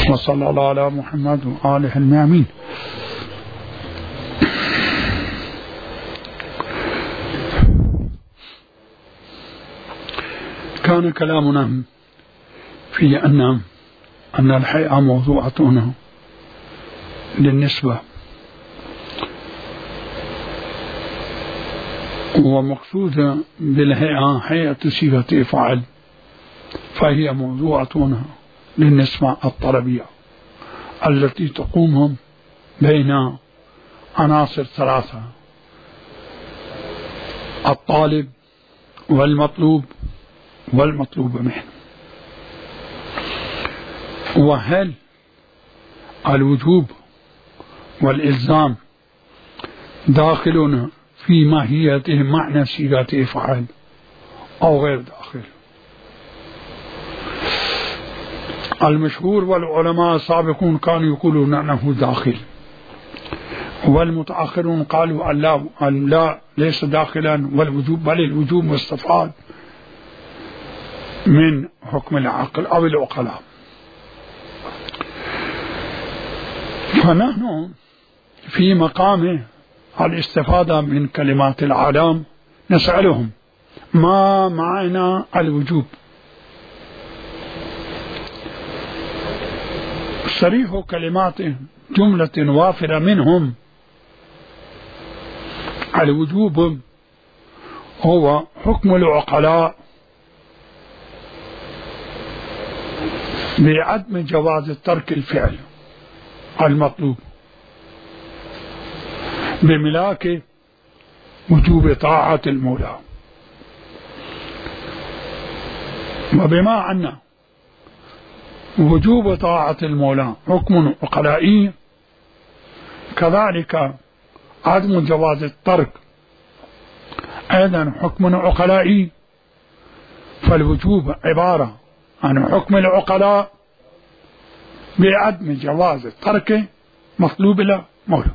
وصلى الله على محمد وآله الميامين. كان كلامنا في أن الحياة موضوعة للنسبة، ومقصودة بالهيئة هيئة صيغة إفعال، فهي موضوعة للنسبة الطلبية التي تقوم بين عناصر ثلاثة: الطالب والمطلوب والمطلوب منه. وهل الوجوب والإلزام داخلون في ماهيته معنى صيغة إفعال أو غير داخل؟ المشهور والعلماء السابقون كانوا يقولون أنه داخل، والمتأخرون قالوا أن لا ليس داخلا والوجوب، بل الوجوب مستفاد من حكم العقل أو العقلاء. فنحن في مقام الاستفادة من كلمات العالم نسألهم ما معنى الوجوب؟ صريح كلمات جملة وافرة منهم: الوجوب هو حكم العقلاء بعدم جواز ترك الفعل المطلوب بملاك وجوب طاعة المولى. وبما أن وجوب طاعة المولى حكم عقلائي، كذلك عدم جواز الترك أيضا حكم عقلائي، فالوجوب عبارة عن حكم العقلاء بعدم جواز الترك مطلوب له مولى.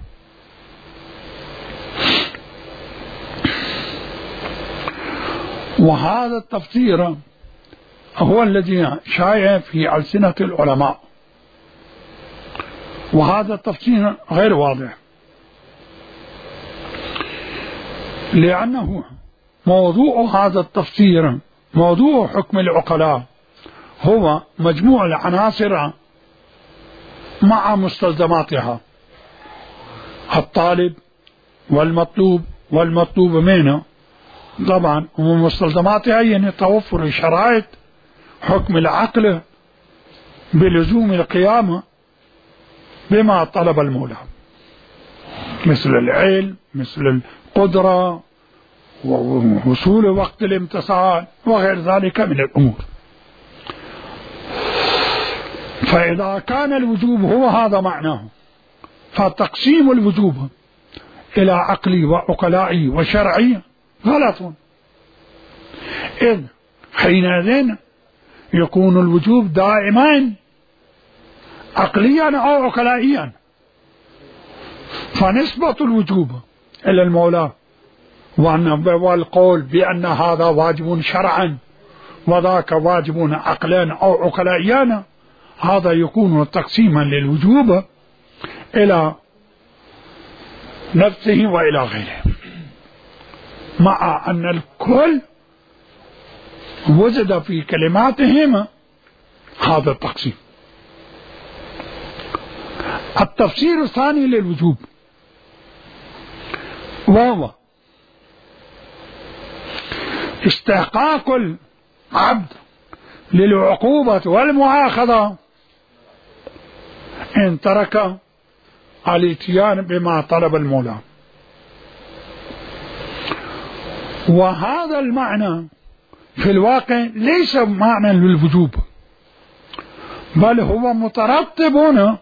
وهذا التفسير هو الذي شايع في ألسنة العلماء، وهذا التفسير غير واضح، لأنه موضوع هذا التفسير، موضوع حكم العقلاء، هو مجموع العناصر مع مستلزماتها: الطالب والمطلوب والمطلوب منه. طبعا ومستلزماتها يعني توفر شرائط حكم العقل بلزوم القيام بما طلب المولى، مثل العلم، مثل القدرة، ووصول وقت الامتثال وغير ذلك من الأمور. فإذا كان الوجوب هو هذا معناه، فتقسيم الوجوب إلى عقلي وعقلائي وشرعي غلط، إذ حينئذ يكون الوجوب دائما عقليا أو عقلائيا. فنسبة الوجوب إلى المولى والقول بأن هذا واجب شرعا وذاك واجب عقلا أو عقلائيا، هذا يكون تقسيما للوجوب إلى نفسه وإلى غيره، مع أن الكل وجد في كلماتهم هذا التقسيم. التفسير الثاني للوجوب وهو استحقاق العبد للعقوبة والمؤاخذة إن ترك الاتيان بما طلب المولى. وهذا المعنى في الواقع ليس معنى للوجوب، بل هو مترتب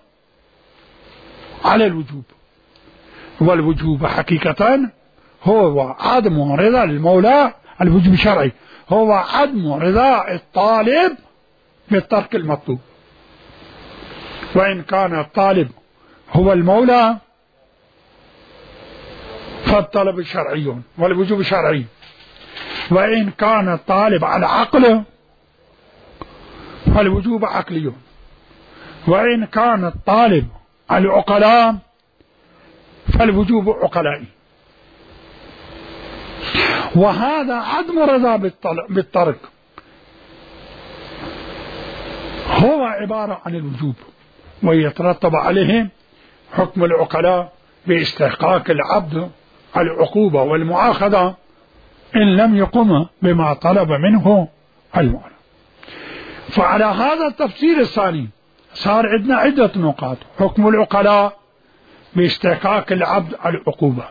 على الوجوب. والوجوب حقيقة هو عدم رضا المولى، الوجوب الشرعي هو عدم رضا الطالب بالترك المطلوب. وإن كان الطالب هو المولى فالطلب شرعي والوجوب شرعي، وإن كان الطالب على عقله فالوجوب عقلي. وإن كان الطالب العقلاء فالوجوب عقلائي. وهذا عدم رضا بالترك هو عبارة عن الوجوب، ويترتب عليه حكم العقلاء باستحقاق العبد العقوبة والمؤاخذة إن لم يقم بما طلب منه المولى. فعلى هذا التفسير الثاني صار عندنا عدة نقاط: حكم العقلاء باستحقاق العبد العقوبة،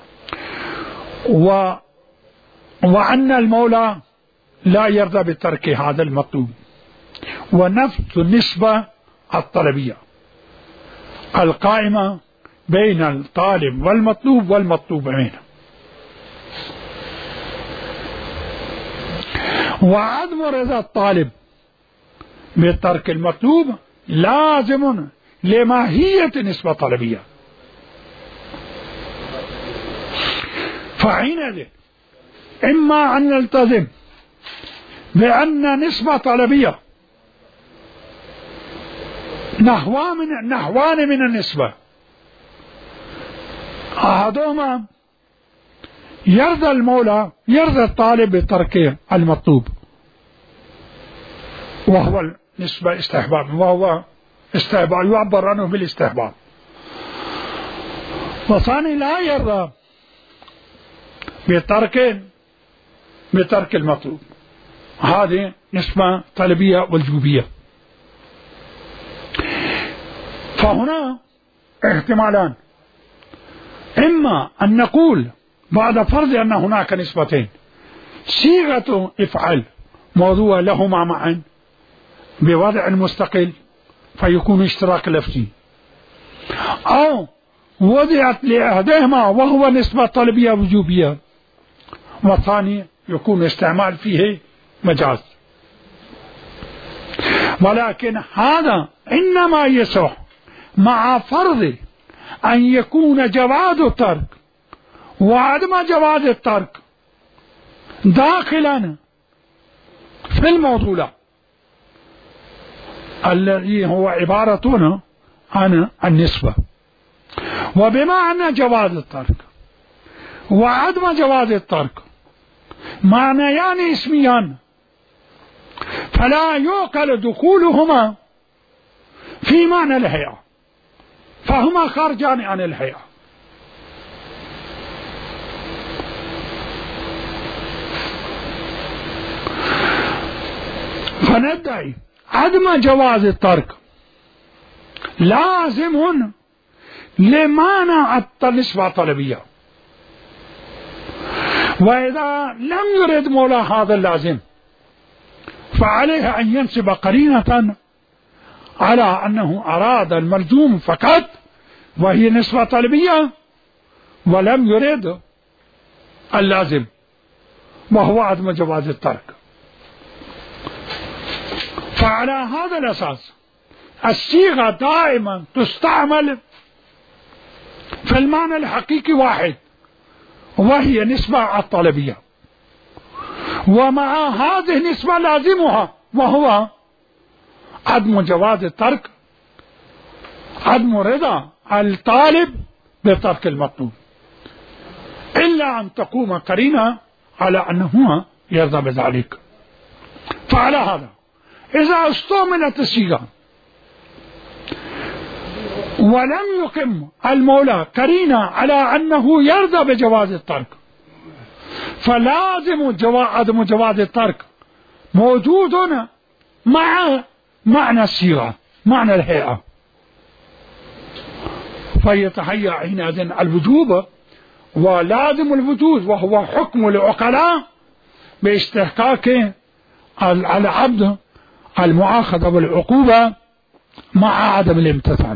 وأن المولى لا يرضى بترك هذا المطلوب، ونفس النسبة الطلبية القائمة بين الطالب والمطلوب والمطلوب منه. وعدم رضا الطالب بترك المطلوب لازم لماهية نسبة طلبية. فحينئذ إما أن نلتزم بأن نسبة طلبية نحوان من النسبة: أحدهما يرضى المولى يرضى الطالب بترك المطلوب وهو نسبة استحباب، وهو استحباب يعبر عنه بالاستحباب. والثاني لا يرضى بترك المطلوب، هذه نسبة طلبية وجوبية. فهنا احتمالان: إما أن نقول بعد فرض أن هناك نسبتين صيغة افعل موضوع لهما معا بوضع مستقل فيكون اشتراك لفظي، أو وضعت لأحدهما وهو نسبة طلبية وجوبية، والثاني يكون استعمال فيه مجاز. ولكن هذا إنما يصح مع فرض أن يكون جواز الترك وعدم جواز الترك داخلا في الموضوع الذي هو عبارة عن النسبة. وبما أن جواز الترك وعدم جواز الترك معنيان اسميان، فلا يعقل دخولهما في معنى الهيئة، فهما خارجان عن الهيئة. فندعي عدم جواز الترك لازم لمانع النسبة الطلبية، وإذا لم يرد مولى هذا اللازم فعليه أن ينسب قرينة على أنه أراد الملزوم فقط وهي نسبة طلبية، ولم يرد اللازم وهو عدم جواز الترك. فعلى هذا الأساس الصيغة دائما تستعمل في المعنى الحقيقي واحد وهي نسبة الطلبية، ومع هذه النسبة لازمها وهو عدم جواز الترك، عدم رضا الطالب بترك المطلوب، إلا أن تقوم قرينة على أنه يرضى بذلك. فعلى هذا إذا استعملت الصيغة ولم يقم المولى قرينة على أنه يرضى بجواز الترك، فلازم عدم جواز الترك موجود مع معنى الصيغة، معنى الهيئة، فيتهيأ حينئذ الوجوب ولازم الوجود وهو حكم العقلاء باستحقاق العبد المؤاخذة والعقوبة مع عدم الامتثال.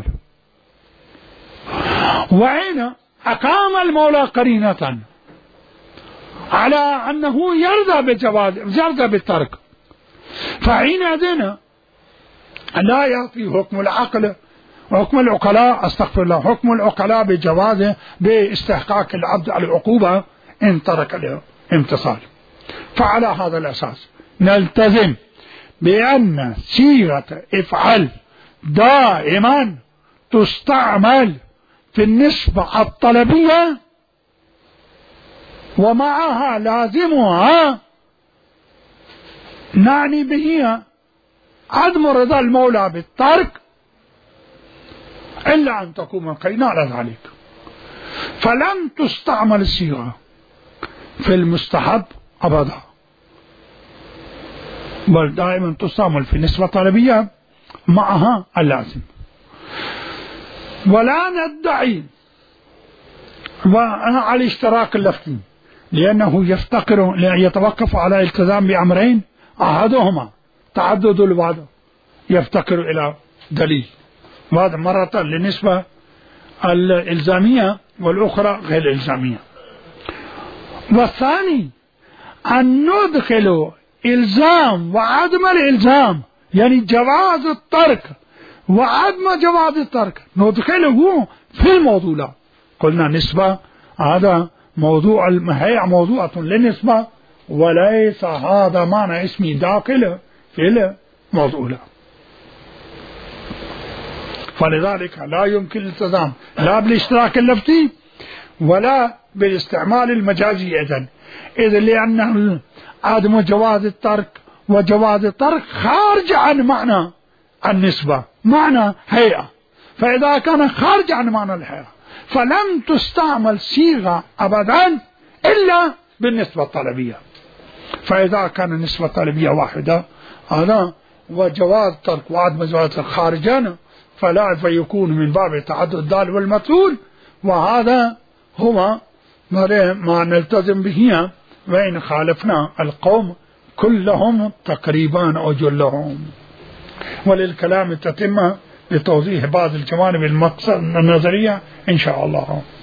وعين أقام المولى قرينة على أنه يرضى بالترك، فحينئذ لا يعطي حكم العقل وحكم العقلاء حكم العقلاء بجوازه باستحقاق العبد العقوبة إن ترك الامتصال. فعلى هذا الأساس نلتزم بأن صيغة افعل دائما تستعمل في النسبة الطلبية ومعها لازمها نعني به عدم رضا المولى بالترك إلا أن تكون قرينة على ذلك. فلن تستعمل الصيغة في المستحب أبدا، بل دائما تستعمل في النسبة الطلبية معها اللازم. ولا ندعي على الاشتراك اللفظي، لأنه يتوقف على التزام بأمرين، أحدهما تعدد الوعد يفتقر إلى دليل، وهذا مرة للنسبة الإلزامية والأخرى غير الإلزامية. والثاني أن ندخل إلزام وعدم الإلزام، يعني جواز الترك وعدم جواز الترك ندخله في الموضوع. قلنا نسبة هذا موضوع هي موضوعة للنسبة، وليس هذا معنى اسمي داخل في الموضوع. فلذلك لا يمكن الالتزام لا بالاشتراك اللفظي ولا بالاستعمال المجازي إذن لأن عدم جواز الترك وجواز الترك خارج عن معنى النسبة، معنى هيئة. فإذا كان خارج عن معنى الهيئة فلم تستعمل صيغة أبدا إلا بالنسبة الطلبية. فإذا كان النسبة الطلبية واحدة هذا وجواز الترك وعدم جواز خارجان فلا فيكون من باب تعدد الدال والمفعول، وهذا هو ما نلتزم به وإن خالفنا القوم كلهم تقريبا أو جلهم. وللكلام تتم لتوضيح بعض الجوانب المقصد النظرية إن شاء الله.